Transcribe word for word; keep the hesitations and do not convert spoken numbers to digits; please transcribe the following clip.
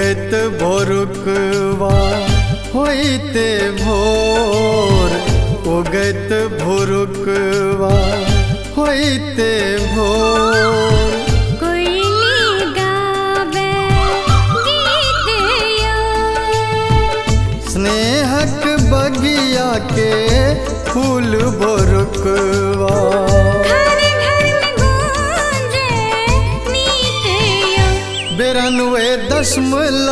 उगत भोरुकवा होइते भोर, उगत भोरुकवा होइते भोर। कोयली गावे गीत यो, स्नेहक बगिया के फूल भोरुकवा, घर घर में गूंजे नीत यो। बिरानवे दशमलव